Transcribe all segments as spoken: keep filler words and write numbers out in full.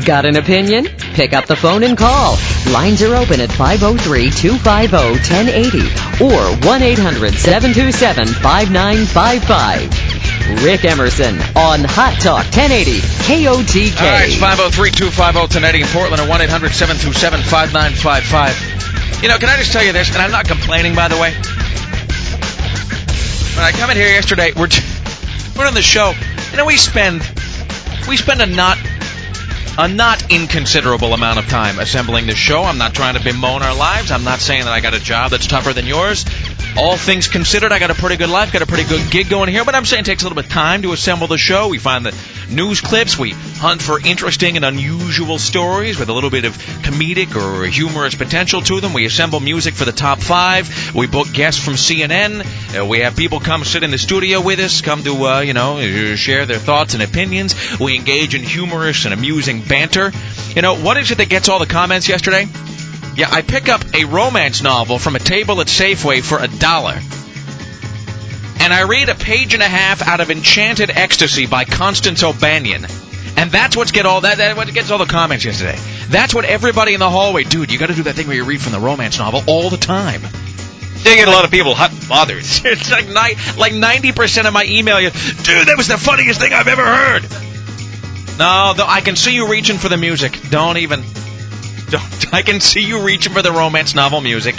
Got an opinion? Pick up the phone and call. Lines are open at five oh three, two five oh, one oh eight oh or one eight hundred, seven two seven, five nine five five. Rick Emerson on Hot Talk ten eighty K O T K. All right, it's five oh three, two five oh, one oh eight oh in Portland or one eight hundred, seven two seven, five nine five five. You know, can I just tell you this? And I'm not complaining, by the way. When I come in here yesterday, we're t- we're on the show. You know, we spend we spend a not a not inconsiderable amount of time assembling this show. I'm not trying to bemoan our lives. I'm not saying that I got a job that's tougher than yours. All things considered, I got a pretty good life, got a pretty good gig going here, but I'm saying it takes a little bit of time to assemble the show. We find the news clips, we hunt for interesting and unusual stories with a little bit of comedic or humorous potential to them. We assemble music for the top five. We book guests from C N N. Uh, we have people come sit in the studio with us, come to, uh, you know, share their thoughts and opinions. We engage in humorous and amusing banter. You know, what is it that gets all the comments yesterday? Yeah, I pick up a romance novel from a table at Safeway for a dollar. And I read a page and a half out of Enchanted Ecstasy by Constance O'Banion. And that's what's get all that, that what gets all the comments yesterday. That's what everybody in the hallway, dude, you got to do that thing where you read from the romance novel all the time. You get a lot of people hot and bothered. It's like ni- like ninety percent of my email, you, dude, that was the funniest thing I've ever heard. No, the, I can see you reaching for the music. Don't even... Don't, I can see you reaching for the romance novel music.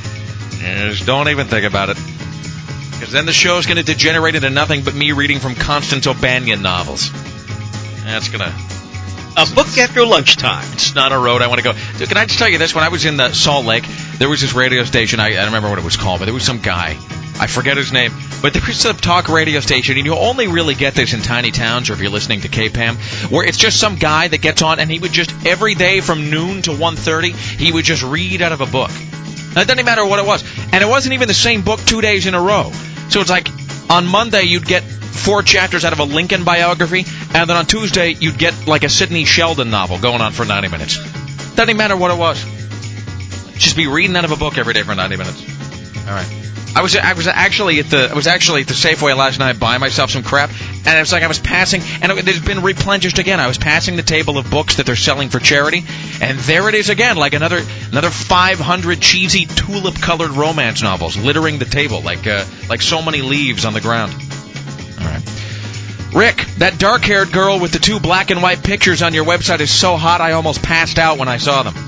Just don't even think about it. Because then the show's going to degenerate into nothing but me reading from Constance O'Banion novels. That's going to... A book after lunchtime. It's not a road I want to go. Dude, can I just tell you this? When I was in the Salt Lake, there was this radio station. I, I don't remember what it was called, but there was some guy. I forget his name. But there was a talk radio station, and you only really get this in tiny towns or if you're listening to K P A M, where it's just some guy that gets on, and he would just, every day from noon to one thirty, he would just read out of a book. Now, it doesn't matter what it was. And it wasn't even the same book two days in a row. So it's like, on Monday, you'd get four chapters out of a Lincoln biography, and then on Tuesday, you'd get like a Sidney Sheldon novel going on for ninety minutes. Doesn't even matter what it was. Just be reading out of a book every day for ninety minutes. All right. I was I was actually at the I was actually at the Safeway last night buying myself some crap, and it was like I was passing, and it has been replenished again. I was passing the table of books that they're selling for charity, and there it is again, like another another five hundred cheesy tulip-colored romance novels littering the table, like uh, like so many leaves on the ground. All right, Rick, that dark-haired girl with the two black and white pictures on your website is so hot I almost passed out when I saw them.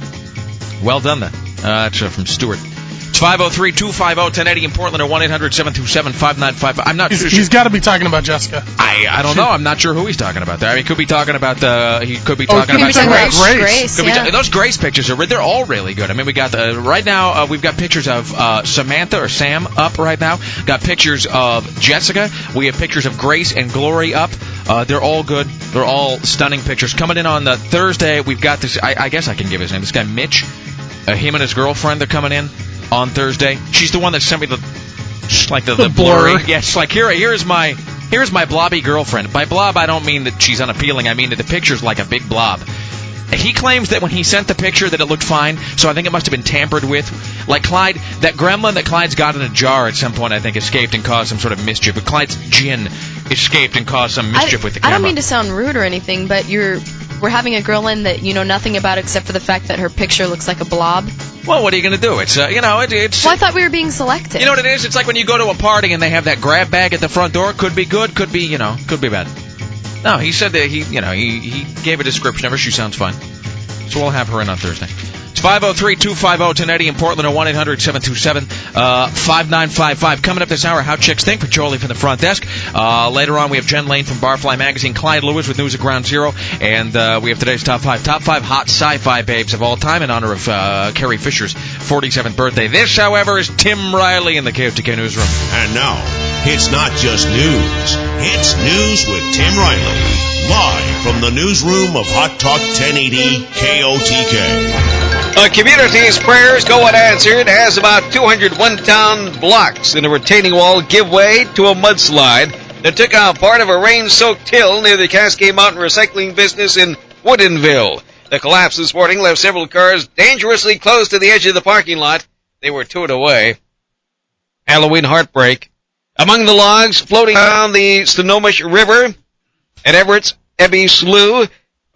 Well done, then. Uh, that's uh, from Stuart. It's five oh three, two five oh, one oh eight oh in Portland or one eight hundred, seven two seven, five nine five five. I'm not he's, sure. He's got to be talking about Jessica. I I don't know. I'm not sure who he's talking about there. I mean, he could be talking about the. He could be oh, talking could about, be talking about Grace. Grace could yeah. be ta- those Grace pictures are they're all really good. I mean, we got the, right now uh, we've got pictures of uh, Samantha or Sam up right now. Got pictures of Jessica. We have pictures of Grace and Glory up. Uh, they're all good. They're all stunning pictures. Coming in on the Thursday, we've got this. I, I guess I can give his name. This guy Mitch. Uh, him and his girlfriend. They're coming in on Thursday. She's the one that sent me the like the, the, the blurry. Yes, yeah, like here here's my here's my blobby girlfriend. By blob I don't mean that she's unappealing. I mean that the picture's like a big blob. He claims that when he sent the picture that it looked fine, so I think it must have been tampered with. Like Clyde, that gremlin that Clyde's got in a jar at some point, I think escaped and caused some sort of mischief. But Clyde's gin escaped and caused some mischief I, with the camera. I don't mean to sound rude or anything, but you're we're having a girl in that you know nothing about except for the fact that her picture looks like a blob. Well, what are you going to do? It's, uh, you know, it, it's... Well, I thought we were being selective. You know what it is? It's like when you go to a party and they have that grab bag at the front door. Could be good, could be, you know, could be bad. No, he said that he, you know, he, he gave a description of her. She sounds fine. So we'll have her in on Thursday. It's five oh three, two five oh, one oh eight oh in Portland or one eight hundred, seven two seven, five nine five five. Coming up this hour, How Chicks Think for Jolie from the front desk. Uh, later on, we have Jen Lane from Barfly Magazine, Clyde Lewis with News at Ground Zero, and uh, we have today's top five. Top five hot sci-fi babes of all time in honor of uh, Carrie Fisher's forty-seventh birthday. This, however, is Tim Riley in the K O T K Newsroom. And now, it's not just news. It's News with Tim Riley. Live from the newsroom of Hot Talk ten eighty K O T K. A community's prayers go unanswered as about two hundred one-ton blocks in a retaining wall give way to a mudslide that took out part of a rain-soaked hill near the Cascade Mountain recycling business in Woodinville. The collapse this morning left several cars dangerously close to the edge of the parking lot. They were towed away. Halloween heartbreak. Among the logs floating down the Snohomish River at Everett's Ebby Slough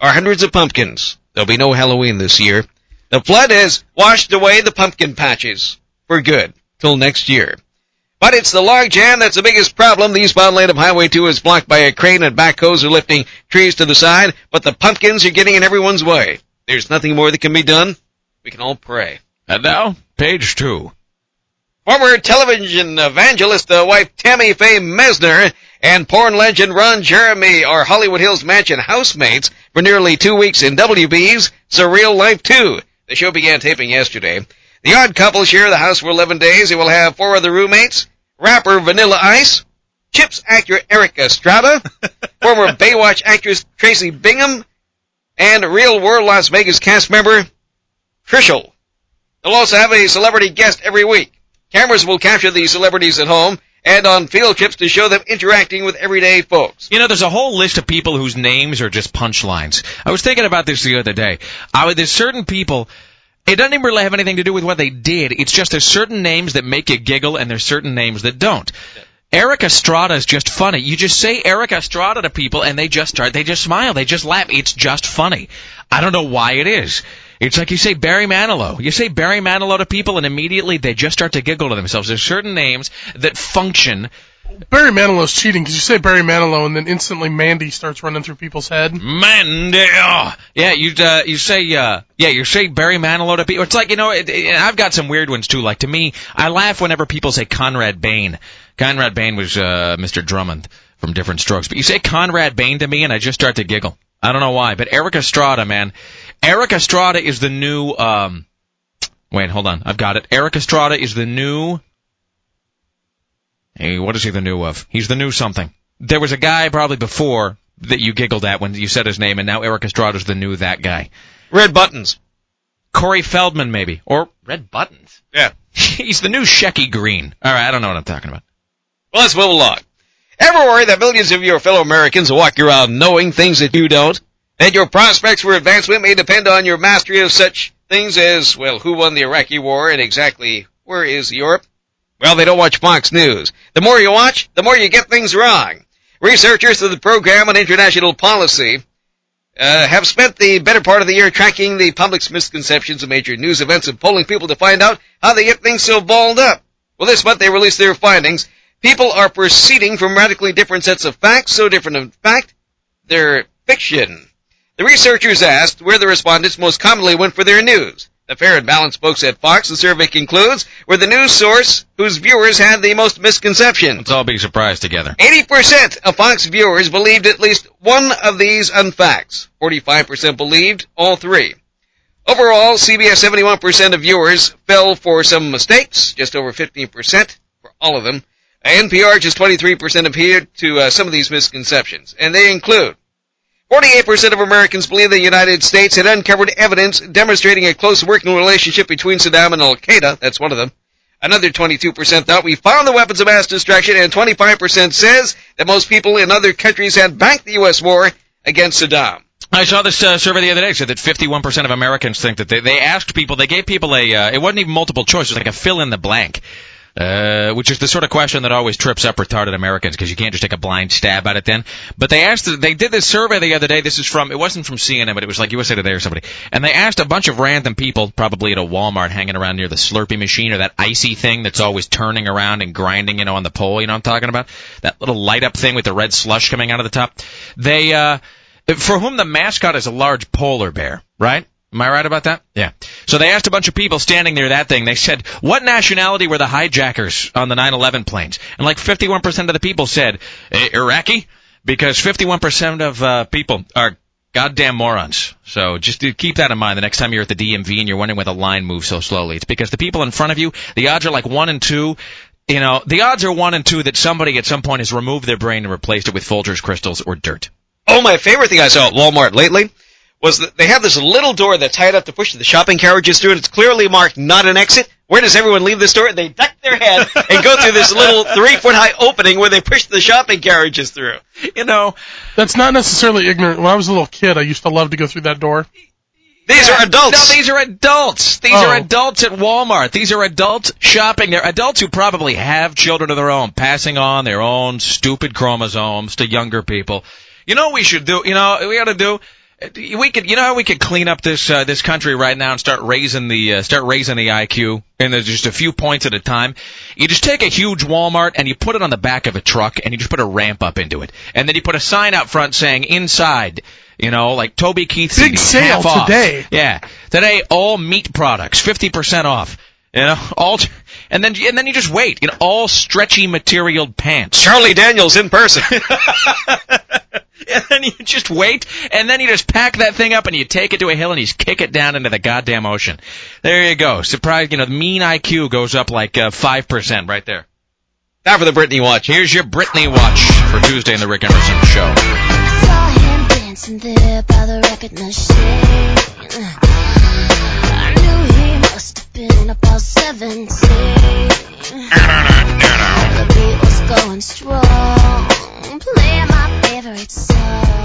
are hundreds of pumpkins. There'll be no Halloween this year. The flood has washed away the pumpkin patches for good till next year. But it's the log jam that's the biggest problem. The eastbound lane of Highway two is blocked by a crane and backhoes are lifting trees to the side, but the pumpkins are getting in everyone's way. There's nothing more that can be done. We can all pray. And now, page two. Former television evangelist uh, wife Tammy Faye Mesner and porn legend Ron Jeremy are Hollywood Hills Mansion housemates for nearly two weeks in W B's Surreal Life two. The show began taping yesterday. The odd couple share the house for eleven days. They will have four other roommates, rapper Vanilla Ice, Chips actor Eric Estrada, former Baywatch actress Tracy Bingham, and Real World Las Vegas cast member Trishul. They'll also have a celebrity guest every week. Cameras will capture these celebrities at home and on field trips to show them interacting with everyday folks. You know, there's a whole list of people whose names are just punchlines. I was thinking about this the other day. I would, there's certain people, it doesn't even really have anything to do with what they did. It's just there's certain names that make you giggle and there's certain names that don't. Eric Estrada is just funny. You just say Eric Estrada to people and they just start, they just smile, they just laugh. It's just funny. I don't know why it is. It's like you say Barry Manilow. You say Barry Manilow to people and immediately they just start to giggle to themselves. There's certain names that function. Barry Manilow's cheating because you say Barry Manilow and then instantly Mandy starts running through people's head. Mandy. Oh. Yeah, you uh, you say uh, yeah, you say Barry Manilow to people. It's like, you know, it, it, I've got some weird ones too. Like to me, I laugh whenever people say Conrad Bain. Conrad Bain was uh, Mister Drummond from Different Strokes. But you say Conrad Bain to me and I just start to giggle. I don't know why, but Eric Estrada, man. Eric Estrada is the new, um, wait, hold on, I've got it. Eric Estrada is the new, hey, what is he the new of? He's the new something. There was a guy probably before that you giggled at when you said his name, and now Eric Estrada's the new that guy. Red Buttons. Corey Feldman, maybe. Or Red Buttons. Yeah. He's the new Shecky Green. All right, I don't know what I'm talking about. Well, let's move along. Ever worry that millions of your fellow Americans walk around knowing things that you don't? That your prospects for advancement may depend on your mastery of such things as, well, who won the Iraqi war and exactly where is Europe? Well, they don't watch Fox News. The more you watch, the more you get things wrong. Researchers of the Program on International Policy uh, have spent the better part of the year tracking the public's misconceptions of major news events and polling people to find out how they get things so balled up. Well, this month they released their findings. People are proceeding from radically different sets of facts, so different in fact, they're fiction. The researchers asked where the respondents most commonly went for their news. The Fair and Balanced folks at Fox, the survey concludes, were the news source whose viewers had the most misconceptions. Let's all be surprised together. eighty percent of Fox viewers believed at least one of these unfacts. forty-five percent believed all three. Overall, C B S seventy-one percent of viewers fell for some mistakes, just over fifteen percent for all of them. N P R, just twenty-three percent adhered to uh, some of these misconceptions, and they include forty-eight percent of Americans believe the United States had uncovered evidence demonstrating a close working relationship between Saddam and Al-Qaeda. That's one of them. Another twenty-two percent thought we found the weapons of mass destruction, and twenty-five percent says that most people in other countries had backed the U S war against Saddam. I saw this uh, survey the other day. It said that fifty-one percent of Americans think that they, they asked people, they gave people a, uh, it wasn't even multiple choice, it was like a fill in the blank. Uh, which is the sort of question that always trips up retarded Americans because you can't just take a blind stab at it then. But they asked, they did this survey the other day. This is from, it wasn't from C N N, but it was like U S A Today or somebody. And they asked a bunch of random people, probably at a Walmart hanging around near the Slurpee machine or that icy thing that's always turning around and grinding, you know, on the pole, you know what I'm talking about? That little light up thing with the red slush coming out of the top. They, uh, for whom the mascot is a large polar bear, right? Am I right about that? Yeah. So they asked a bunch of people standing near that thing. They said, what nationality were the hijackers on the nine eleven planes? And like fifty-one percent of the people said, eh, Iraqi? Because fifty-one percent of uh, people are goddamn morons. So just to keep that in mind the next time you're at the D M V and you're wondering why the line moves so slowly. It's because the people in front of you, the odds are like one and two. You know, the odds are one and two that somebody at some point has removed their brain and replaced it with Folgers crystals or dirt. Oh, my favorite thing I saw at Walmart lately was that they have this little door that's tied up to push the shopping carriages through, and it's clearly marked not an exit. Where does everyone leave this door? They duck their head and go through this little three-foot-high opening where they push the shopping carriages through. You know, that's not necessarily ignorant. When I was a little kid, I used to love to go through that door. These yeah. are adults. No, these are adults. These oh. are adults at Walmart. These are adults shopping. They're adults who probably have children of their own, passing on their own stupid chromosomes to younger people. You know what we should do? You know what we ought to do? We could, you know, how we could clean up this uh, this country right now and start raising the uh, start raising the I Q, and there's just a few points at a time. You just take a huge Walmart and you put it on the back of a truck, and you just put a ramp up into it, and then you put a sign out front saying inside, you know, like Toby Keith big sale half off. today. Yeah, today all meat products fifty percent off. You know, all, and then and then you just wait. You know, all stretchy material pants. Charlie Daniels in person. And then you just wait, and then you just pack that thing up, and you take it to a hill, and you just kick it down into the goddamn ocean. There you go. Surprise, you know, the mean I Q goes up like uh, five percent right there. Time for the Britney Watch. Here's your Britney Watch for Tuesday in the Rick Emerson Show. Saw him dancing there by the record machine. I knew he must have been about seventeen. The beat was going strong, playing my favorite song.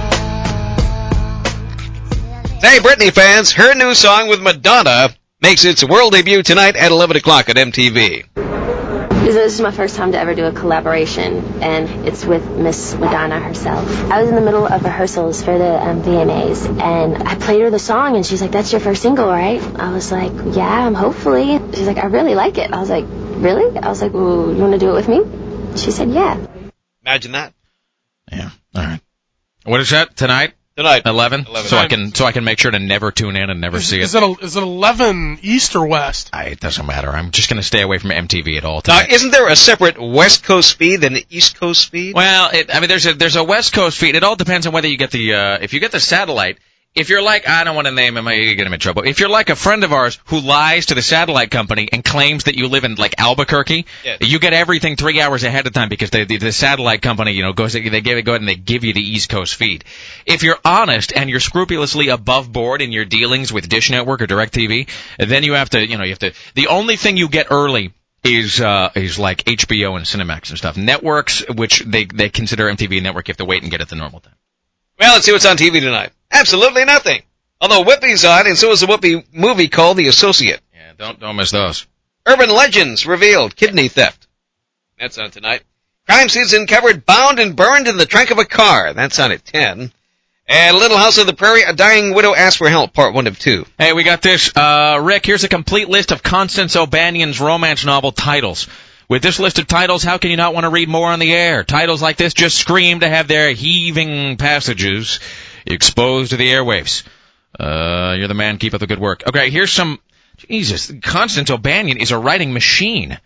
Hey, Britney fans, her new song with Madonna makes its world debut tonight at eleven o'clock at M T V. This is my first time to ever do a collaboration, and it's with Miss Madonna herself. I was in the middle of rehearsals for the um, V M As, and I played her the song, and she's like, "That's your first single, right?" I was like, "Yeah, um, hopefully." She's like, "I really like it." I was like, "Really?" I was like, "Well, you want to do it with me?" She said, "Yeah." Imagine that. Yeah. All right. What is that tonight? Tonight. Eleven. eleven. So I can so I can make sure to never tune in and never Is, see is it. it a, is it eleven East or West? I, it doesn't matter. I'm just going to stay away from M T V at all Now, tonight. isn't there a separate West Coast feed than an East Coast feed? Well, it, I mean, there's a there's a West Coast feed. It all depends on whether you get the uh, if you get the satellite. If you're like, I don't want to name him, I get him in trouble. If you're like a friend of ours who lies to the satellite company and claims that you live in like Albuquerque, Yes. you get everything three hours ahead of time because the the, the satellite company, you know, goes they give it go ahead and they give you the East Coast feed. If you're honest and you're scrupulously above board in your dealings with Dish Network or DirecTV, then you have to, you know, you have to. The only thing you get early is uh is like H B O and Cinemax and stuff. Networks, which they they consider M T V a network, you have to wait and get it the normal time. Well, let's see what's on T V tonight. Absolutely nothing. Although Whoopi's on, and so is a Whoopi movie called The Associate. Yeah, don't don't miss those. Urban Legends revealed kidney theft. That's on tonight. Crime scenes uncovered bound and burned in the trunk of a car. That's on at ten. And Little House of the Prairie, a dying widow asks for help, part one of two. Hey, we got this. Uh, Rick, here's a complete list of Constance O'Banion's romance novel titles. With this list of titles, how can you not want to read more on the air? Titles like this just scream to have their heaving passages exposed to the airwaves. Uh, you're the man. Keep up the good work. Okay, here's some... Jesus, Constance O'Banion is a writing machine.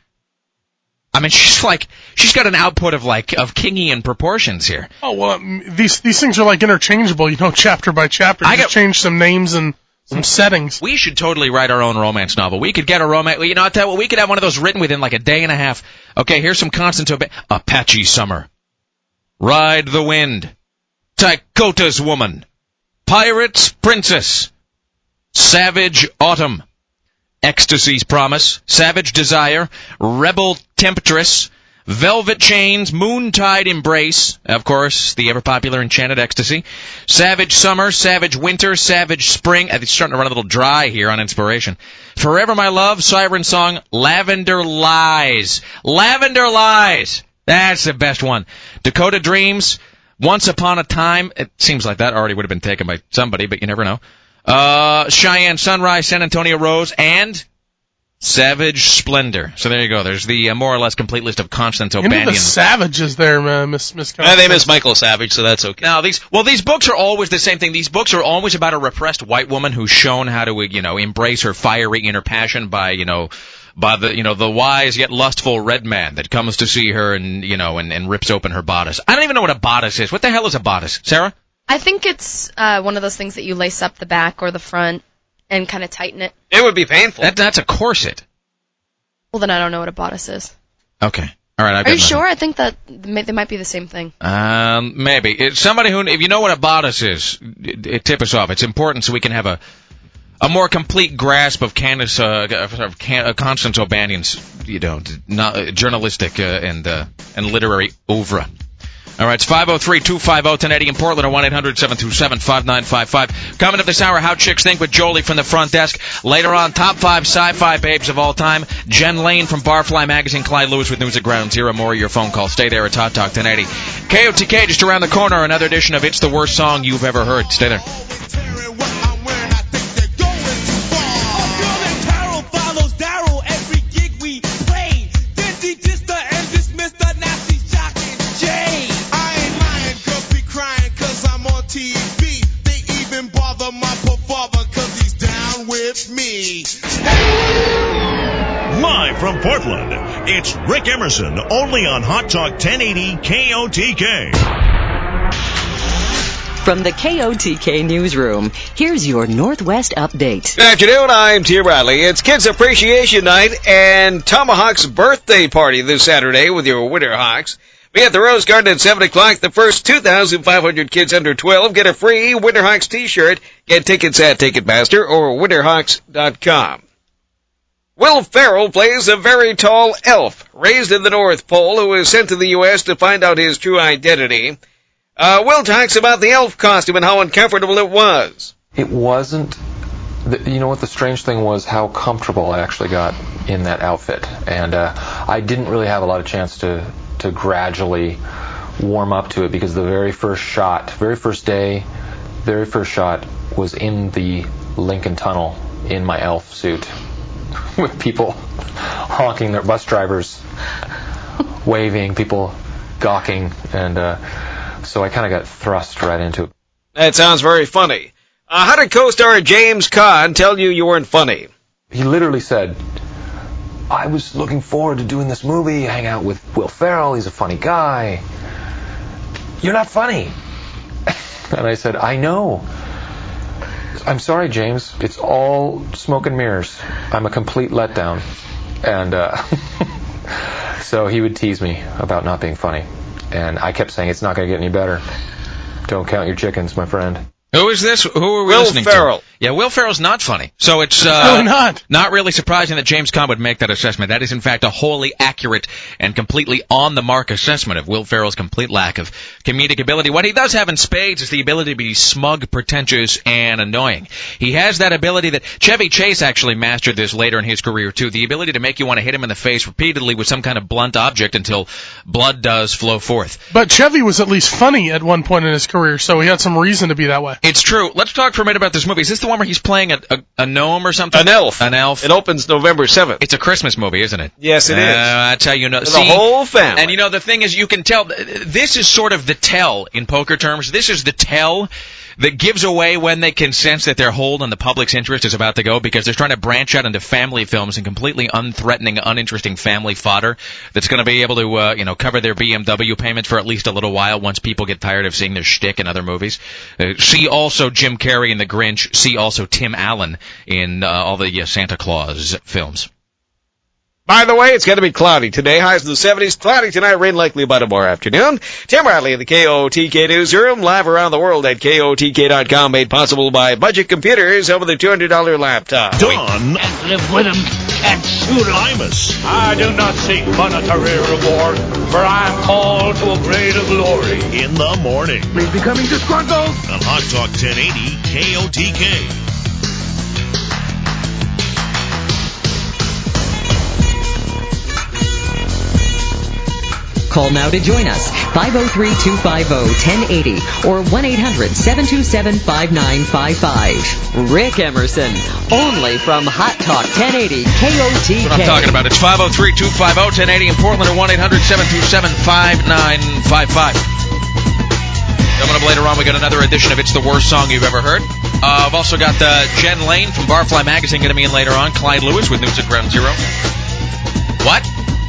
I mean, she's like... She's got an output of, like, of Kingian proportions here. Oh, well, um, these these things are like interchangeable, you know, chapter by chapter. You I just got- change some names and some settings. We should totally write our own romance novel. We could get a romance... You know, I'll tell you what, we could have one of those written within, like, a day and a half. Okay, here's some Constance O'Banion... Apache Summer. Ride the Wind. Dakota's Woman. Pirate's Princess. Savage Autumn. Ecstasy's Promise. Savage Desire. Rebel Temptress. Velvet Chains, Moontide Embrace, of course, the ever-popular Enchanted Ecstasy, Savage Summer, Savage Winter, Savage Spring. It's starting to run a little dry here on inspiration. Forever My Love, Siren Song, Lavender Lies. Lavender Lies! That's the best one. Dakota Dreams, Once Upon a Time. It seems like that already would have been taken by somebody, but you never know. Uh, Cheyenne Sunrise, San Antonio Rose, and... Savage Splendor. So there you go. There's the uh, more or less complete list of Constance Into O'Banion. the Savages there, man, Miss Miss. Uh, they miss Michael Savage, so that's okay. Now these, well, these books are always the same thing. These books are always about a repressed white woman who's shown how to, you know, embrace her fiery inner passion by, you know, by the, you know, the wise yet lustful red man that comes to see her and, you know, and, and rips open her bodice. I don't even know what a bodice is. What the hell is a bodice, Sarah? I think it's uh, one of those things that you lace up the back or the front and kind of tighten it. It would be painful. That, that's a corset. Well, then I don't know what a bodice is. Okay. All right. I've Are got you nothing. sure? I think that may, they might be the same thing. Um, maybe. It's somebody who, if you know what a bodice is, it, it tip us off. It's important so we can have a a more complete grasp of Candace, uh, of Can, uh, Constance O'Banion's, you know, not, uh, journalistic uh, and uh, and literary oeuvre. All right, it's five oh three, two five oh, ten eighty in Portland, or one eight hundred, seven two seven, five nine five five. Coming up this hour, How Chicks Think with Jolie from the front desk. Later on, top five sci-fi babes of all time. Jen Lane from Barfly Magazine, Clyde Lewis with news at Ground Zero. More of your phone calls. Stay there. It's Hot Talk ten eighty. K O T K just around the corner. Another edition of It's the Worst Song You've Ever Heard. Stay there. Me. Live from Portland, it's Rick Emerson, only on Hot Talk ten eighty K O T K. From the K O T K newsroom, here's your Northwest update. Good afternoon, I'm Tim Riley. It's Kids Appreciation Night and Tomahawk's birthday party this Saturday with your Winterhawks. Be at the Rose Garden at seven o'clock. The first two thousand five hundred kids under twelve get a free Winterhawks t-shirt. Get tickets at Ticketmaster or winterhawks dot com. Will Ferrell plays a very tall elf raised in the North Pole who was sent to the U S to find out his true identity. Uh, Will talks about the elf costume and how uncomfortable it was. It wasn't... You know what the strange thing was? How comfortable I actually got in that outfit. And uh, I didn't really have a lot of chance to... to gradually warm up to it, because the very first shot, very first day, very first shot was in the Lincoln Tunnel in my elf suit with people honking, their bus drivers waving, people gawking, and uh, so I kind of got thrust right into it. That sounds very funny. Uh, how did co-star James Caan tell you you weren't funny? He literally said, I was looking forward to doing this movie, hang out with Will Ferrell, he's a funny guy. You're not funny. And I said, I know. I'm sorry, James. It's all smoke and mirrors. I'm a complete letdown. And uh, so he would tease me about not being funny. And I kept saying, it's not going to get any better. Don't count your chickens, my friend. Who is this? Who are we Will listening Ferrell. to? Yeah, Will Ferrell's not funny. So it's uh, really not. not really surprising that James Caan would make that assessment. That is, in fact, a wholly accurate and completely on-the-mark assessment of Will Ferrell's complete lack of comedic ability. What he does have in spades is the ability to be smug, pretentious, and annoying. He has that ability that Chevy Chase actually mastered this later in his career, too, the ability to make you want to hit him in the face repeatedly with some kind of blunt object until blood does flow forth. But Chevy was at least funny at one point in his career, so he had some reason to be that way. It's true. Let's talk for a minute about this movie. Is this the one where he's playing a, a, a gnome or something? An elf. An elf. It opens November seventh. It's a Christmas movie, isn't it? Yes, it uh, is. That's how you know. For See, the whole family. And you know, the thing is, you can tell, this is sort of the tell in poker terms. This is the tell that gives away when they can sense that their hold on the public's interest is about to go, because they're trying to branch out into family films and completely unthreatening, uninteresting family fodder that's going to be able to, uh, you know, cover their B M W payments for at least a little while once people get tired of seeing their shtick in other movies. Uh, see also Jim Carrey in The Grinch. See also Tim Allen in uh, all the uh, Santa Claus films. By the way, it's going to be cloudy today. Highs in the seventies. Cloudy tonight. Rain likely by tomorrow afternoon. Tim Riley in the K O T K newsroom. Live around the world at K O T K dot com. Made possible by Budget Computers over the two hundred dollars laptop. Don. Can't live with him. Can't shoot him. Imus. I do not seek monetary reward, for I am called to a greater glory. In the morning. Please becoming disgruntled. On Hot Talk ten eighty K O T K. Call now to join us, five oh three, two five oh, ten eighty or one eight hundred, seven two seven, five nine five five. Rick Emerson, only from Hot Talk ten eighty K O T K. That's what I'm talking about. It's five oh three, two five oh, ten eighty in Portland or one eight hundred, seven two seven, five nine five five. Coming up later on, we got another edition of It's the Worst Song You've Ever Heard. Uh, I've also got uh, Jen Lane from Barfly Magazine going to be in later on. Clyde Lewis with news at Ground Zero. What?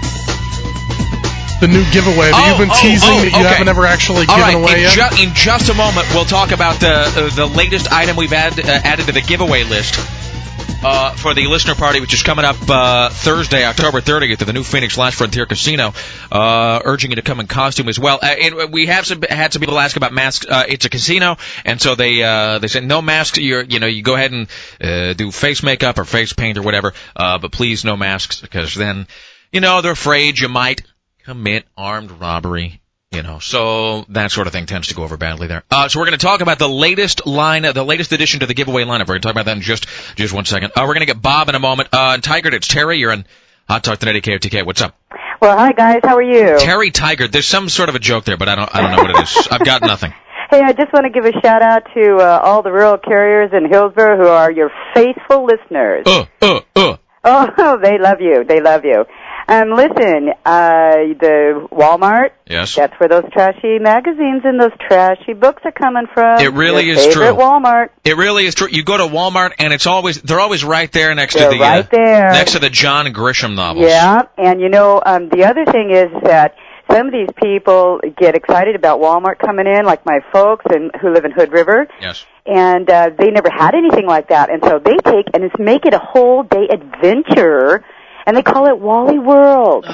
The new giveaway that oh, you've been oh, teasing oh, that you okay. haven't ever actually All given right, away in yet. Ju- in just a moment, we'll talk about the uh, the latest item we've add, uh, added to the giveaway list uh, for the listener party, which is coming up uh, Thursday, October thirtieth, at the new Phoenix Last Frontier Casino. Uh, urging you to come in costume as well. Uh, it, we have some, had some people ask about masks. Uh, it's a casino, and so they uh, they said no masks. You're, you know, you go ahead and uh, do face makeup or face paint or whatever, uh, but please no masks, because then, you know, they're afraid you might commit armed robbery You know, so that sort of thing tends to go over badly there. Uh, so we're going to talk about the latest line, uh, the latest addition to the giveaway lineup. We're going to talk about that in just just one second. Uh, we're going to get Bob in a moment. Uh, Tigard, it's Terry. You're on Hot Talk ten eighty K O T K. What's up? Well, hi guys. How are you? Terry Tigard. There's some sort of a joke there, but I don't I don't know what it is. I've got nothing. Hey, I just want to give a shout out to uh, all the rural carriers in Hillsborough who are your faithful listeners. Uh, uh, uh. Oh, they love you. They love you. Um, listen, uh, the Walmart. Yes. That's where those trashy magazines and those trashy books are coming from. It really your is favorite true. Walmart. It really is true. You go to Walmart and it's always they're always right there next They're to the right uh, there. next to the John Grisham novels. Yeah, and you know, um, the other thing is that some of these people get excited about Walmart coming in, like my folks and who live in Hood River. Yes. And uh, they never had anything like that, and so they take and it's make it a whole day adventure. And they call it Wally World.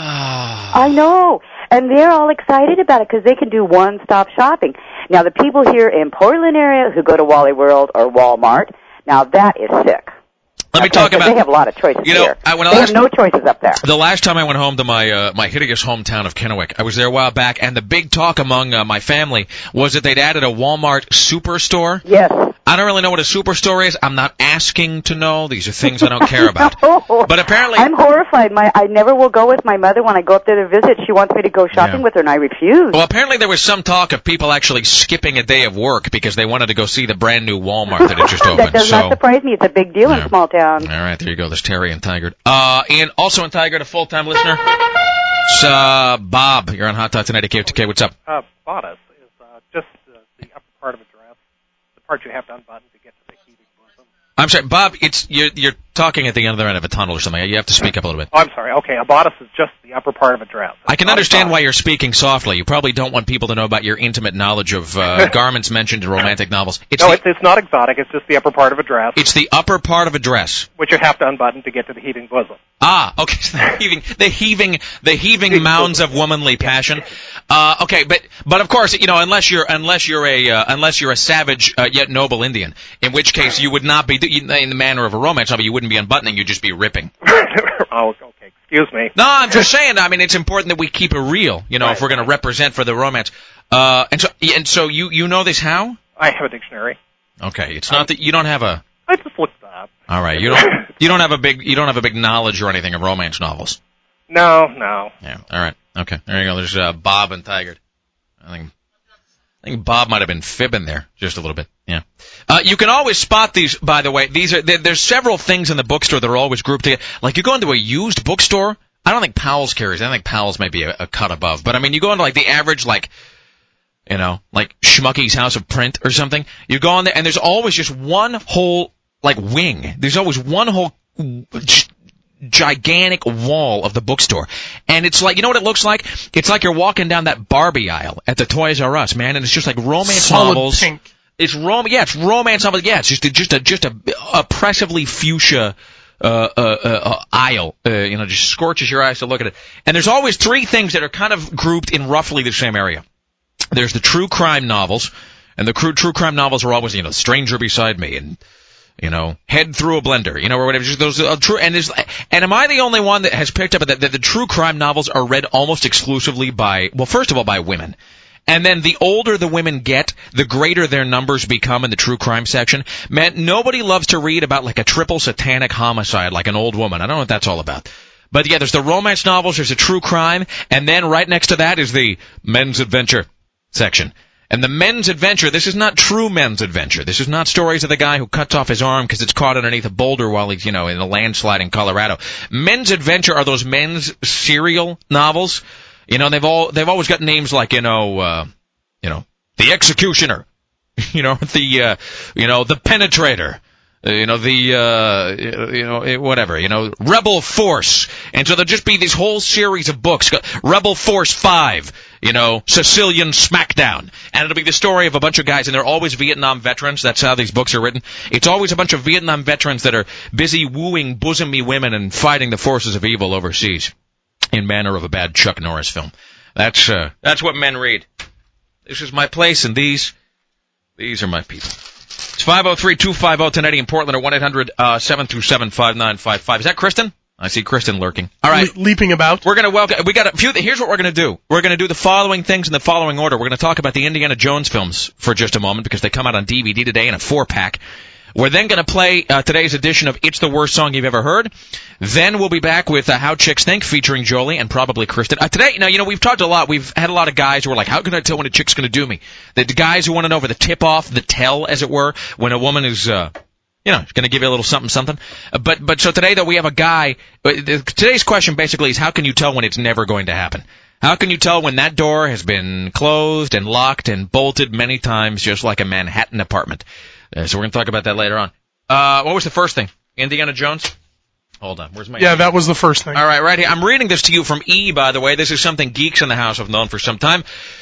I know. And they're all excited about it because they can do one-stop shopping. Now, the people here in Portland area who go to Wally World or Walmart, now that is sick. Let me Okay, talk 'cause about. They have a lot of choices You know, here. I, when I they last, have no choices up there. The last time I went home to my uh, my hideous hometown of Kennewick, I was there a while back, and the big talk among uh, my family was that they'd added a Walmart superstore. Yes. I don't really know what a superstore is. I'm not asking to know. These are things I don't care about. No. But apparently, I'm horrified. My I never will go with my mother when I go up there to visit. She wants me to go shopping Yeah. with her, and I refuse. well, apparently there was some talk of people actually skipping a day of work because they wanted to go see the brand new Walmart that had just opened. That does so, not surprise me. It's a big deal Yeah. in small towns. all right, there you go. There's Terry and Tigard. Uh, and also in Tigard, a full-time listener. It's uh, Bob. You're on Hot Talk tonight at K O T K. What's up? Uh, bodice is uh, just uh, the upper part of a dress, the part you have to unbutton to get to the heating bosom. I'm sorry, Bob. It's you're you're talking at the other end of a tunnel or something. You have to speak up a little bit. Oh, I'm sorry. Okay, a bodice is just the upper part of a dress. I can Not a understand bodice. why you're speaking softly. You probably don't want people to know about your intimate knowledge of uh, garments mentioned in romantic novels. It's no, the, it's, it's not exotic. It's just the upper part of a dress, it's the upper part of a dress. which you have to unbutton to get to the heating bosom. Ah, okay. So the heaving, the heaving, the heaving mounds of womanly passion. Uh, okay, but but of course, you know, unless you're unless you're a uh, unless you're a savage uh, yet noble Indian, in which case you would not be in the manner of a romance novel. You wouldn't be unbuttoning. You'd just be ripping. Oh, okay. Excuse me. No, I'm just saying. I mean, it's important that we keep it real. You know, Right, if we're going to represent for the romance. Uh, and so and so you you know this how? I have a dictionary. Okay, it's not that you don't have a. I just looked it up. All right, you don't you don't have a big you don't have a big knowledge or anything of romance novels. No, no. Yeah. All right. Okay. There you go. There's uh, Bob and Tigard. I think I think Bob might have been fibbing there just a little bit. Yeah. Uh, you can always spot these. By the way, these are there, there's several things in the bookstore that are always grouped together. Like you go into a used bookstore. I don't think Powell's carries. I think Powell's may be a, a cut above. But I mean, you go into like the average like. You know, like Schmucky's House of Print or something. You go on there, and there's always just one whole, like, wing. There's always one whole g- gigantic wall of the bookstore. And it's like, you know what it looks like? It's like you're walking down that Barbie aisle at the Toys R Us, man, and it's just like romance Solid novels. pink. It's rom, yeah, it's romance novels. Yeah, it's just a, just a, just a oppressively fuchsia uh, uh, uh, aisle. Uh, you know, just scorches your eyes to look at it. And there's always three things that are kind of grouped in roughly the same area. There's the true crime novels, and the true, true crime novels are always, you know, Stranger Beside Me, and, you know, Head Through a Blender, you know, or whatever. Just those are true, and there's, and am I the only one that has picked up that, that the true crime novels are read almost exclusively by, well, first of all, by women. And then the older the women get, the greater their numbers become in the true crime section. Man, nobody loves to read about like a triple satanic homicide like an old woman. I don't know what that's all about. But yeah, there's the romance novels, there's a true crime, and then right next to that is the men's adventure section. And the men's adventure, this is not true men's adventure. This is not stories of the guy who cuts off his arm because it's caught underneath a boulder while he's, you know, in a landslide in Colorado. Men's adventure are those men's serial novels. You know, they've all they've always got names like, you know, uh, you know, The Executioner, you know, the uh, you know, The Penetrator. Uh, you know, the, uh, you know, whatever, you know, Rebel Force. And so there'll just be this whole series of books. Rebel Force five, you know, Sicilian Smackdown. And it'll be the story of a bunch of guys, and they're always Vietnam veterans. That's how these books are written. It's always a bunch of Vietnam veterans that are busy wooing bosomy women and fighting the forces of evil overseas in manner of a bad Chuck Norris film. That's, uh, that's what men read. This is my place, and these, these are my people. It's five oh three, two five oh, ten eighty in Portland, or one eight hundred, seven two seven, five nine five five. Is that Kristen? I see Kristen lurking. All right. Le- leaping about. We're going to welcome, we got a few, here's what we're going to do. We're going to do the following things in the following order. We're going to talk about the Indiana Jones films for just a moment because they come out on D V D today in a four-pack. We're then going to play uh, today's edition of It's the Worst Song You've Ever Heard. Then we'll be back with uh, How Chicks Think featuring Jolie and probably Kristen. Uh, today, now, you know, we've talked a lot. We've had a lot of guys who are like, how can I tell when a chick's going to do me? The, the guys who want to know for the tip-off, the tell, as it were, when a woman is... Uh, You know, it's going to give you a little something, something. Uh, but, but so today, though, we have a guy. Uh, today's question basically is how can you tell when it's never going to happen? How can you tell when that door has been closed and locked and bolted many times, just like a Manhattan apartment? Uh, so we're going to talk about that later on. Uh, what was the first thing? Indiana Jones? Hold on. Where's my... Yeah, that was the first thing. All right, right here. I'm reading this to you from E, by the way. This is something geeks in the house have known for some time.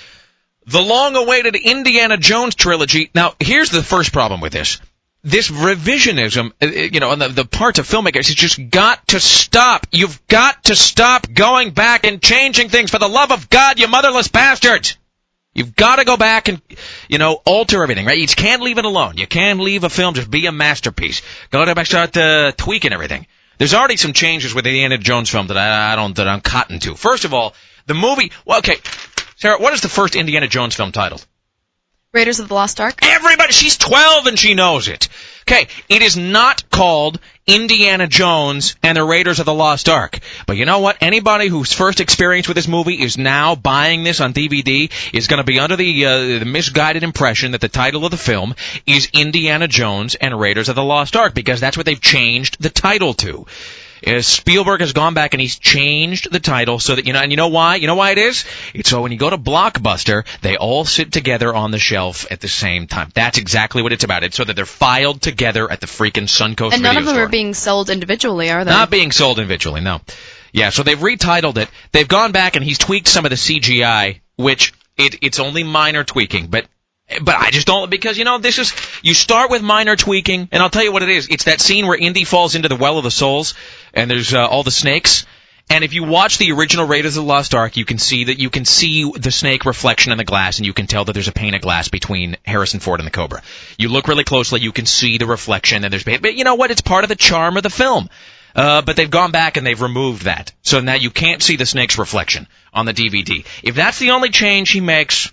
The long-awaited Indiana Jones trilogy. Now, here's the first problem with this. This revisionism, you know, on the, the parts of filmmakers, it's just got to stop. You've got to stop going back and changing things. For the love of God, you motherless bastards. You've got to go back and, you know, alter everything, right? You just can't leave it alone. You can't leave a film just be a masterpiece. Go to back, start uh, tweaking everything. There's already some changes with the Indiana Jones film that I, I don't, that I'm cotton to. First of all, the movie, well, okay, Sarah, what is the first Indiana Jones film titled? Raiders of the Lost Ark? Everybody, she's twelve and she knows it. Okay, it is not called Indiana Jones and the Raiders of the Lost Ark. But you know what? Anybody whose first experience with this movie is now buying this on D V D is going to be under the, uh, the misguided impression that the title of the film is Indiana Jones and Raiders of the Lost Ark, because that's what they've changed the title to. Uh, Spielberg has gone back and he's changed the title so that, you know, and you know why? You know why it is? It's so when you go to Blockbuster, they all sit together on the shelf at the same time. That's exactly what it's about. It's so that they're filed together at the freaking Suncoast And none video of them store. are being sold individually, are they? Not being sold individually, no. Yeah, so they've retitled it. They've gone back and he's tweaked some of the C G I, which it, it's only minor tweaking, but But I just don't, because, you know, this is, you start with minor tweaking, and I'll tell you what it is. It's that scene where Indy falls into the Well of the Souls, and there's uh, all the snakes. And if you watch the original Raiders of the Lost Ark, you can see that you can see the snake reflection in the glass, and you can tell that there's a pane of glass between Harrison Ford and the Cobra. You look really closely, you can see the reflection, and there's, but you know what? It's part of the charm of the film. Uh, but they've gone back and they've removed that. So now you can't see the snake's reflection on the D V D. If that's the only change he makes,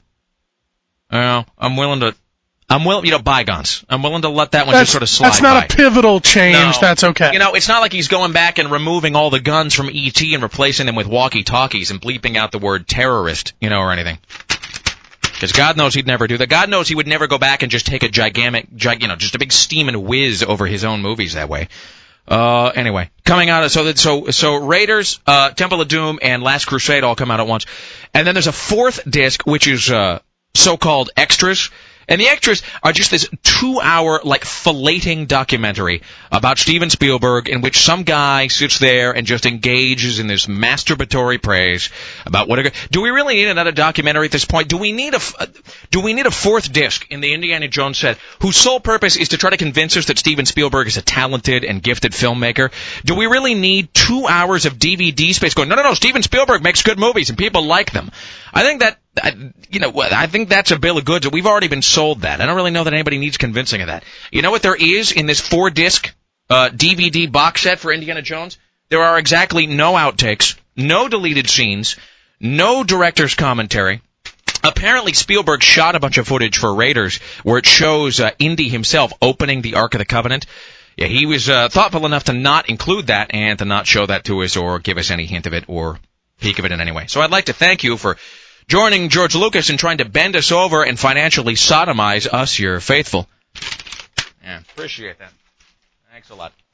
well, I'm willing to, I'm willing, you know, bygones. I'm willing to let that one that's, just sort of slide That's not by. a pivotal change. No. That's okay. You know, it's not like he's going back and removing all the guns from E T and replacing them with walkie-talkies and bleeping out the word terrorist, you know, or anything. Because God knows he'd never do that. God knows he would never go back and just take a gigantic, gig, you know, just a big steam and whiz over his own movies that way. Uh, anyway, coming out of, so that, so, so Raiders, uh, Temple of Doom, and Last Crusade all come out at once. And then there's a fourth disc, which is, uh, so-called extras. And the extras are just this two-hour, like, filleting documentary about Steven Spielberg in which some guy sits there and just engages in this masturbatory praise about what... A, do we really need another documentary at this point? Do we need a, do we need a fourth disc in the Indiana Jones set whose sole purpose is to try to convince us that Steven Spielberg is a talented and gifted filmmaker? Do we really need two hours of D V D space going, no, no, no, Steven Spielberg makes good movies and people like them? I think that... I, you know, I think that's a bill of goods. We've already been sold that. I don't really know that anybody needs convincing of that. You know what there is in this four-disc uh, D V D box set for Indiana Jones? There are exactly no outtakes, no deleted scenes, no director's commentary. Apparently, Spielberg shot a bunch of footage for Raiders where it shows uh, Indy himself opening the Ark of the Covenant. Yeah, he was uh, thoughtful enough to not include that and to not show that to us or give us any hint of it or peek of it in any way. So I'd like to thank you for joining George Lucas in trying to bend us over and financially sodomize us, your faithful. Yeah, appreciate that. Thanks a lot.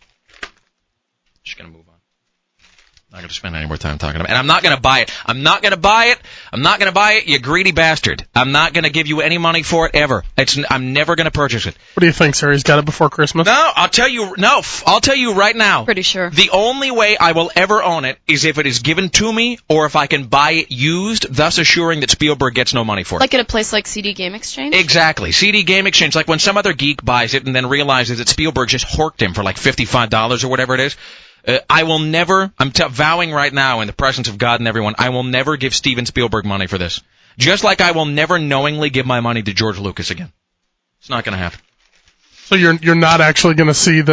Just going to move on. Not going to spend any more time talking about it. And I'm not going to buy it. I'm not going to buy it. I'm not going to buy it, you greedy bastard. I'm not going to give you any money for it ever. It's, I'm never going to purchase it. What do you think, sir? He's got it before Christmas? No, I'll tell you, no, I'll tell you right now. Pretty sure. The only way I will ever own it is if it is given to me or if I can buy it used, thus assuring that Spielberg gets no money for it. Like at a place like C D Game Exchange? Exactly. C D Game Exchange, like when some other geek buys it and then realizes that Spielberg just horked him for like fifty-five dollars or whatever it is. Uh, I will never, I'm t- vowing right now in the presence of God and everyone, I will never give Steven Spielberg money for this. Just like I will never knowingly give my money to George Lucas again. It's not going to happen. So you're you're not actually going to see the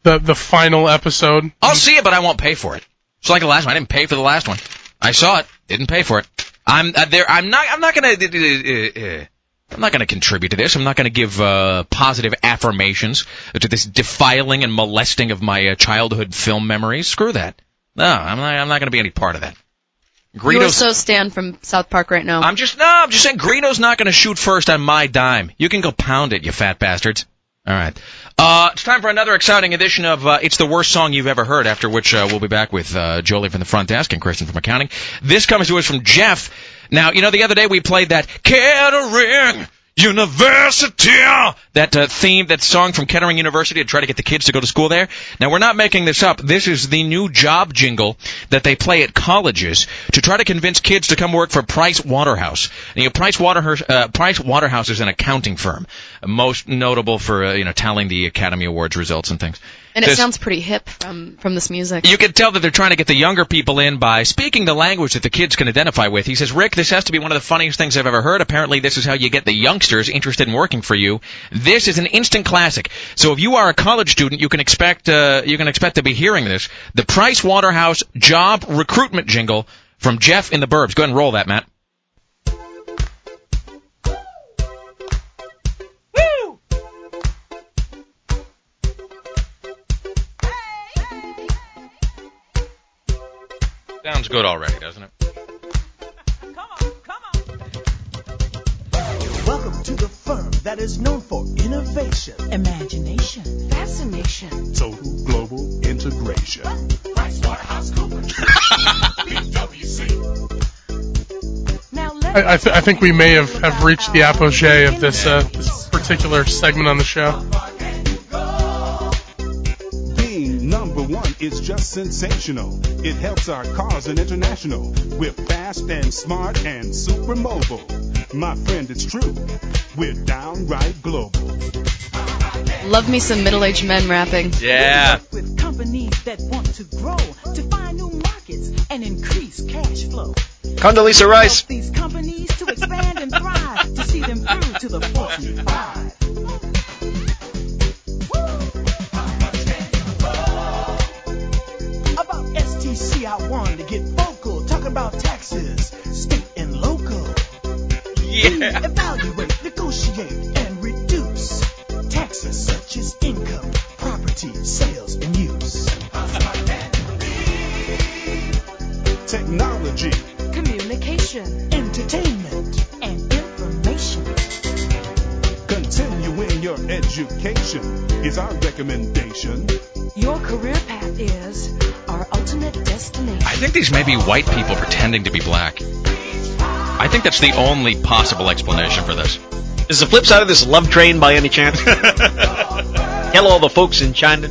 the the final episode. I'll see it, but I won't pay for it. It's like the last one. I didn't pay for the last one. I saw it, didn't pay for it. I'm uh, there. I'm not. I'm not gonna. Uh, uh, I'm not gonna contribute to this. I'm not gonna give uh, positive affirmations to this defiling and molesting of my uh, childhood film memories. Screw that. No, I'm not. I'm not gonna be any part of that. Greedo's, You're so Stan from South Park right now. I'm just no. I'm just saying Greedo's not gonna shoot first on my dime. You can go pound it, you fat bastards. All right. Uh, it's time for another exciting edition of uh, It's the Worst Song You've Ever Heard, after which uh, we'll be back with uh, Jolie from the front desk and Kristen from accounting. This comes to us from Jeff. Now, you know, the other day we played that Kettering University, that uh, theme, that song from Kettering University to try to get the kids to go to school there. Now, we're not making this up. This is the new job jingle that they play at colleges to try to convince kids to come work for Price Waterhouse. And, you know, Price Waterhouse, uh, Price Waterhouse is an accounting firm, most notable for uh, you know tallying the Academy Awards results and things. And it sounds pretty hip from, from this music. You can tell that they're trying to get the younger people in by speaking the language that the kids can identify with. He says, Rick, this has to be one of the funniest things I've ever heard. Apparently, this is how you get the youngsters interested in working for you. This is an instant classic. So if you are a college student, you can expect uh, you can expect to be hearing this. The Price Waterhouse job recruitment jingle from Jeff in the Burbs. Go ahead and roll that, Matt. Sounds good already, doesn't it? Come on, come on. Welcome to the firm that is known for innovation, imagination, fascination, total global integration. PricewaterhouseCoopers. P W C. Now I, I, th- I think we may have, have reached the apogee of this, uh, this particular segment on the show. Number one is just sensational. It helps our cars and international. We're fast and smart and super mobile. My friend, it's true. We're downright global. Love me some middle-aged men rapping. Yeah. With companies that want to grow, to find new markets and increase cash flow. Condoleezza Rice. Help these companies to expand and thrive, to see them through to the Fortune five. See, I wanted to get vocal, talk about taxes, state and local. Yeah. Evaluate, negotiate, and reduce taxes such as income, property, sales, and use. Technology, communication, entertainment, and information. Continuing your education is our recommendation. Your career path is our ultimate destination. I think these may be white people pretending to be black. I think that's the only possible explanation for this. Is the flip side of this Love Train by any chance? Hello, the folks in China.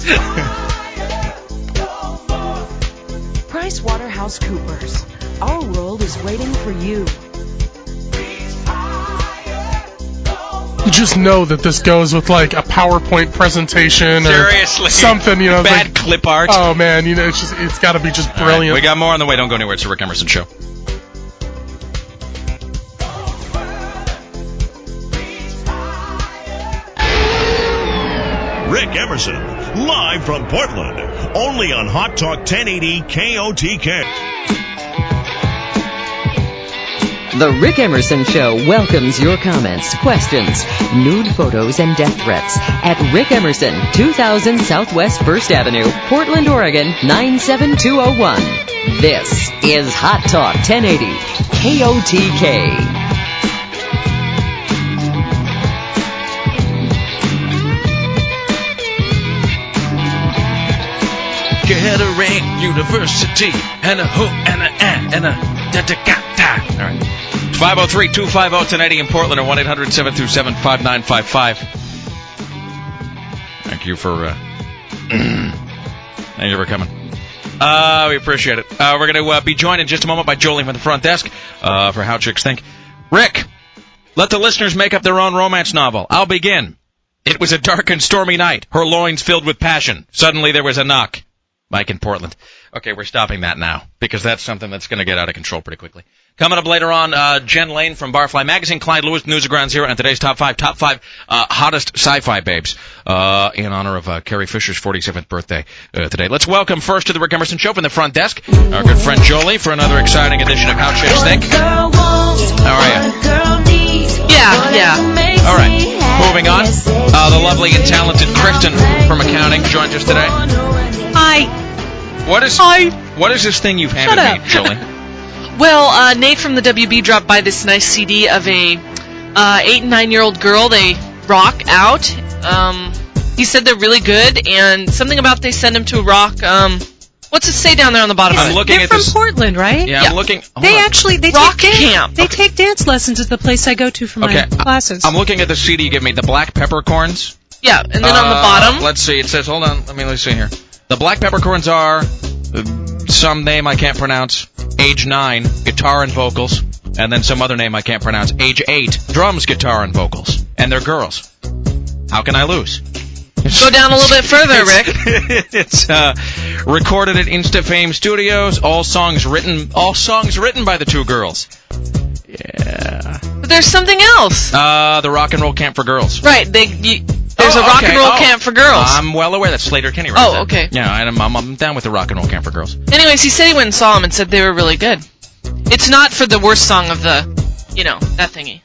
PricewaterhouseCoopers. Our world is waiting for you. You just know that this goes with like a PowerPoint presentation or Seriously. something, you know. Bad like, clip art. Oh man, you know, it's just it's got to be just brilliant. Right, we got more on the way. Don't go anywhere. It's the Rick Emerson Show. Rick Emerson, live from Portland, only on Hot Talk ten eighty K O T K. The Rick Emerson Show welcomes your comments, questions, nude photos, and death threats at Rick Emerson, two thousand Southwest First Avenue, Portland, Oregon, nine seven two oh one. This is Hot Talk ten eighty K O T K. Kettering University, and a who, and a and, and a da-da-ga-da. All right. five oh three, two five oh, ten eighty in Portland, or one eight hundred, seven two seven, five nine five five. Thank you for, uh, thank you for coming. Uh, we appreciate it. Uh, we're going to uh, be joined in just a moment by Jolie from the front desk uh, for How Chicks Think. Rick, let the listeners make up their own romance novel. I'll begin. It was a dark and stormy night, her loins filled with passion. Suddenly there was a knock. Mike in Portland. Okay, we're stopping that now, because that's something that's going to get out of control pretty quickly. Coming up later on, uh, Jen Lane from Barfly Magazine, Clyde Lewis, News of Ground Zero, and today's top five, top five uh, hottest sci-fi babes. uh, in honor of uh, Carrie Fisher's forty-seventh birthday uh, today. Let's welcome first to the Rick Emerson Show from the front desk, our good friend Jolie for another exciting edition of How Chicks Think. How are you? Yeah, yeah. All right. Moving on. Uh, the lovely and talented Kristen from accounting joins us today. Hi. What is Hi. What is this thing you've handed Shut me, Jolie? Well, uh, Nate from the W B dropped by this nice C D of a uh, eight and nine year old girl. They rock out. Um, he said they're really good, and something about they send him to rock. Um, what's it say down there on the bottom? I'm of it? looking They're at from this. Portland, right? Yeah, I'm looking. hold They on. actually they Rock take dan- camp. They Okay. take dance lessons at the place I go to for Okay, my classes. I'm looking at the C D you gave me, the Black Peppercorns. Yeah, and then on the Uh, bottom. Let's see. It says, hold on. Let me let's see here. The Black Peppercorns are uh, some name I can't pronounce. Age nine, guitar and vocals, and then some other name I can't pronounce. Age eight, drums, guitar, and vocals, and they're girls. How can I lose? Go down a little bit further, Rick. It's uh, recorded at InstaFame Studios. All songs written, all songs written by the two girls. Yeah. But there's something else. Uh, the Rock and Roll Camp for Girls. Right. They. You, there's Oh, a rock okay. and roll Oh. camp for girls. I'm well aware that Slater Kenny wrote Oh, that. okay. Yeah, I'm, I'm, I'm down with the Rock and Roll Camp for Girls. Anyways, he said he went and saw them and said they were really good. It's not for the worst song of the, you know, that thingy.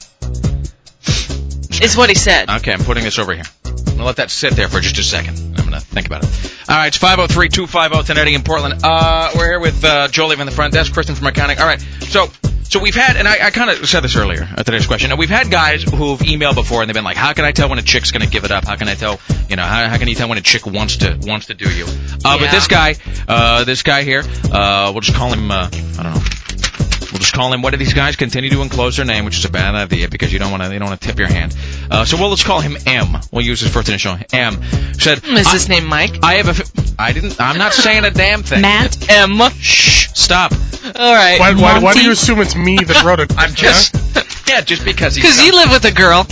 Is what he said. Okay, I'm putting this over here. I'm going to let that sit there for just a second. I'm going to think about it. All right, it's five oh three, two five oh, ten eighty in Portland. Uh, we're here with uh, Jolie from the front desk, Kristen from accounting. All right, so so we've had, and I, I kind of said this earlier at today's question, and we've had guys who've emailed before, and they've been like, how can I tell when a chick's going to give it up? How can I tell, you know, how, how can you tell when a chick wants to wants to do you? Uh, Yeah. But this guy, uh, this guy here, uh, we'll just call him, uh, I don't know. We'll just call him. What do these guys continue to enclose their name, which is a bad idea because you don't want to. You don't want to tip your hand. Uh, so we'll let's call him M. We'll use his first initial M. Said, Is I, his name Mike? I have a. F- I didn't. I'm not saying a damn thing. Matt? M. Shh. Stop. All right. Why, why, why do Monty? you assume it's me that wrote it? I'm just. Yeah, just because he's. Because you live with a girl.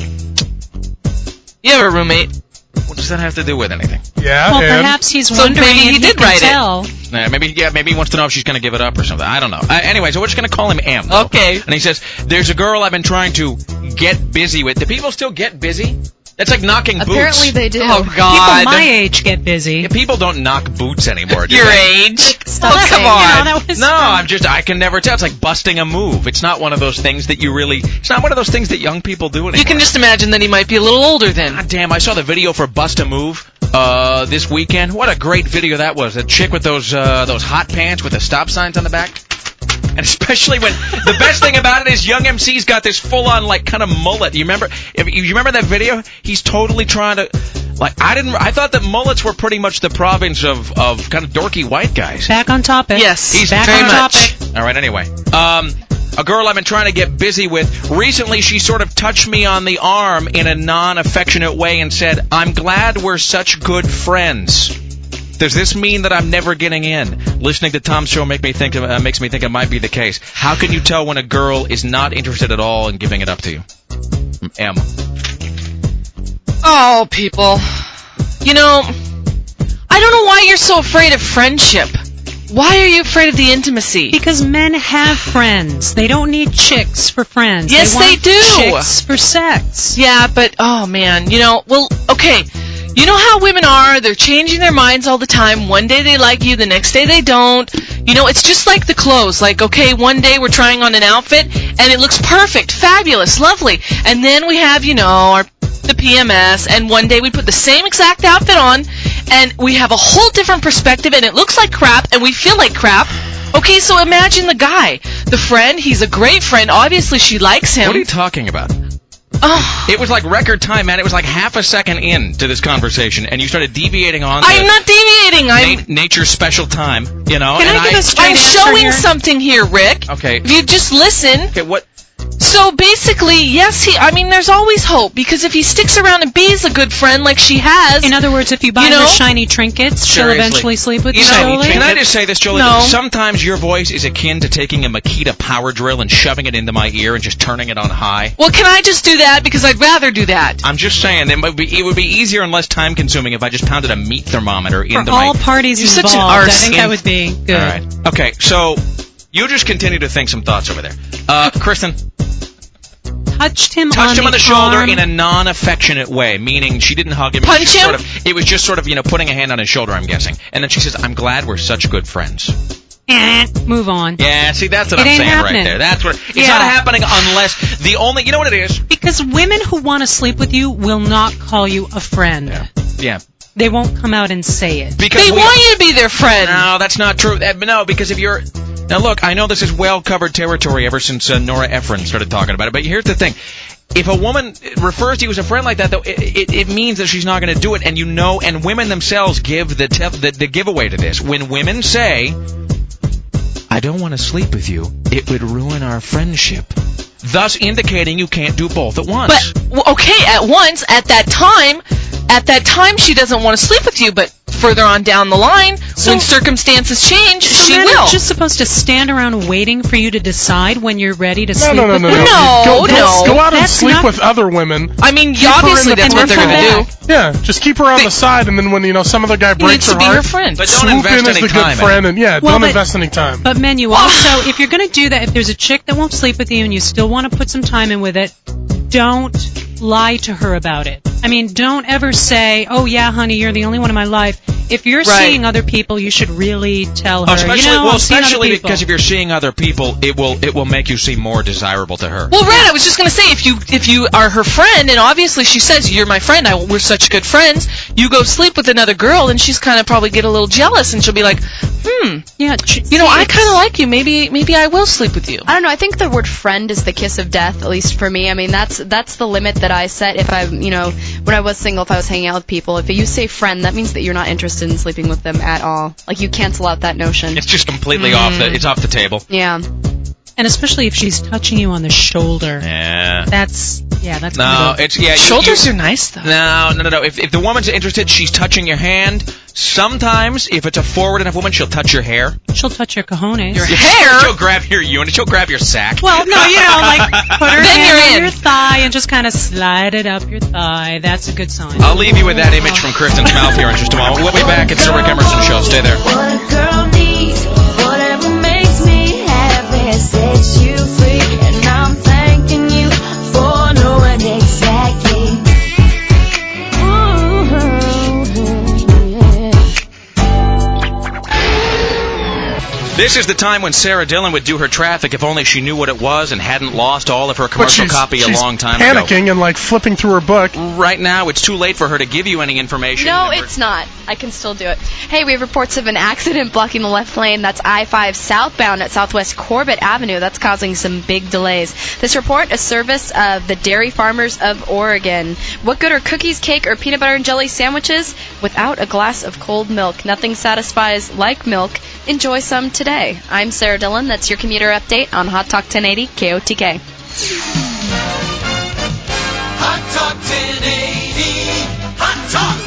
You have a roommate. What does that have to do with anything? Yeah, well, and perhaps he's So wondering maybe if he he did can write it. tell. Uh, maybe yeah, maybe he wants to know if she's going to give it up or something. I don't know. Uh, anyway, so we're just going to call him M. though. Okay. And he says, "There's a girl I've been trying to get busy with." Do people still get busy? That's like knocking boots. Apparently they do. Oh, People God. my age get busy. Yeah, people don't knock boots anymore, do Your they? age. Stop Oh, come saying, on. you know, that was No, I'm just, I can never tell. It's like busting a move. It's not one of those things that you really, it's not one of those things that young people do anymore. You can just imagine that he might be a little older then. God damn, I saw the video for Bust a Move uh, this weekend. What a great video that was. A chick with those uh, those hot pants with the stop signs on the back. And especially when, the best thing about it is Young M C's got this full-on, like, kind of mullet. You remember, if you remember that video? He's totally trying to, like, I didn't, I thought that mullets were pretty much the province of, of kind of dorky white guys. Back on topic. Yes, He's back very on much. topic. All right, anyway. Um, a girl I've been trying to get busy with, recently she sort of touched me on the arm in a non-affectionate way and said, "I'm glad we're such good friends." Does this mean that I'm never getting in? Listening to Tom's show make me think uh, makes me think it might be the case. How can you tell when a girl is not interested at all in giving it up to you? M. Oh, people. You know, I don't know why you're so afraid of friendship. Why are you afraid of the intimacy? Because men have friends. They don't need chicks for friends. Yes, they, want they do. Chicks for sex. Yeah, but, oh, man, you know, well, okay. You know how women are? They're changing their minds all the time. One day they like you, the next day they don't. You know, it's just like the clothes. Like, okay, one day we're trying on an outfit, and it looks perfect, fabulous, lovely. And then we have, you know, our the P M S, and one day we put the same exact outfit on, and we have a whole different perspective, and it looks like crap, and we feel like crap. Okay, so imagine the guy. The friend, he's a great friend. Obviously, she likes him. What are you talking about? Oh. It was like record time, man. It was like half a second in to this conversation, and you started deviating on. I'm not deviating. I'm na- nature's special time, you know. Can and I give I, a straight I'm answer showing here? something here, Rick. Okay. If you just listen. Okay, what? So basically, yes, he. I mean, there's always hope because if he sticks around and be's a good friend like she has. In other words, if you buy You know? her shiny trinkets, she'll Seriously. eventually sleep with You you. know, Jolie? can I just say this, Jolie? No. Sometimes your voice is akin to taking a Makita power drill and shoving it into my ear and just turning it on high. Well, can I just do that because I'd rather do that? I'm just saying, it would be, it would be easier and less time consuming if I just pounded a meat thermometer For into all my. parties You're involved, such an I arse. think that would be good. All right. Okay, so you just continue to think some thoughts over there. Uh, Kristen. touched him touched on him on the, the shoulder arm. in a non-affectionate way, meaning she didn't hug him. Punch She him? Sort of, it was just sort of, you know, putting a hand on his shoulder, I'm guessing. And then she says, I'm glad we're such good friends. Eh, move on. Yeah, see, that's what It I'm ain't saying happening. right there. That's what it's Yeah. not happening unless the only, you know what it is? Because women who want to sleep with you will not call you a friend. Yeah. yeah. They won't come out and say it. Because They we, want you to be their friend. No, that's not true. Uh, No, because if you're... Now, look, I know this is well-covered territory ever since uh, Nora Ephron started talking about it, but here's the thing. If a woman refers to you as a friend like that, though, it, it, it means that she's not going to do it, and you know, and women themselves give the, te- the, the giveaway to this. When women say, I don't want to sleep with you, it would ruin our friendship, thus indicating you can't do both at once. But, well, okay, at once, at that time, at that time she doesn't want to sleep with you, but further on down the line, So- when circumstances change, So she men will. are just supposed to stand around waiting for you to decide when you're ready to No, sleep no, no, with no, them? no. No, go, go, no. Go out and That's sleep not- with other women. I mean, Keep her obviously in the that's what and they're come going to back. do. Yeah, just keep her on They- the side, and then when you know some other guy breaks needs to her be heart, your friend. But don't swoop invest in as any the good time in friend, it. and yeah, Well, don't but- invest any time. But men, you also, if you're going to do that, if there's a chick that won't sleep with you and you still want to put some time in with it, don't lie to her about it. I mean, don't ever say, oh yeah, honey, you're the only one in my life. If you're Right. seeing other people, you should really tell her, Especially, you know, well, I'm seeing other especially people. because if you're seeing other people, it will it will make you seem more desirable to her. Well, Red, I was just going to say, if you if you are her friend, and obviously she says, you're my friend, I, we're such good friends, you go sleep with another girl, and she's kind of probably get a little jealous, and she'll be like, hmm, yeah, ch- you know, see, I it's- kind of like you, maybe maybe I will sleep with you. I don't know. I think the word friend is the kiss of death, at least for me. I mean, that's that's the limit that I set. If I, you know, when I was single, if I was hanging out with people, if you say friend, that means that you're not interested in sleeping with them at all. Like you cancel out that notion. It's just completely Mm. off the it's off the table. Yeah. And especially if she's touching you on the shoulder. Yeah. That's, yeah, that's No, kind of it's yeah. You, Shoulders you, are nice, though. No, no, no, no. If if the woman's interested, she's touching your hand. Sometimes, if it's a forward enough woman, she'll touch your hair. she'll touch your cojones. Your hair? She'll grab your unit. She'll grab your sack. Well, no, you know, like put her Then hand you're on in. your thigh and just kind of slide it up your thigh. That's a good sign. I'll leave you with that image from Kristen's mouth here in just a moment. We'll be back. It's the Rick Emerson Show. Stay there. What a girl needs, whatever makes me happy, sets you free, and I'm thanking you for knowing exactly. Ooh, yeah. This is the time when Sarah Dillon would do her traffic if only she knew what it was and hadn't lost all of her But commercial she's, copy a she's long time panicking and like flipping through her book. ago. Right now, it's too late for her to give you any information. No, And we're- it's not. I can still do it. Hey, we have reports of an accident blocking the left lane. That's I five southbound at Southwest Corbett Avenue. That's causing some big delays. This report, a service of the Dairy Farmers of Oregon. What good are cookies, cake, or peanut butter and jelly sandwiches without a glass of cold milk? Nothing satisfies like milk. Enjoy some today. I'm Sarah Dillon. That's your commuter update on Hot Talk ten eighty K O T K. Hot Talk ten eighty. Hot Talk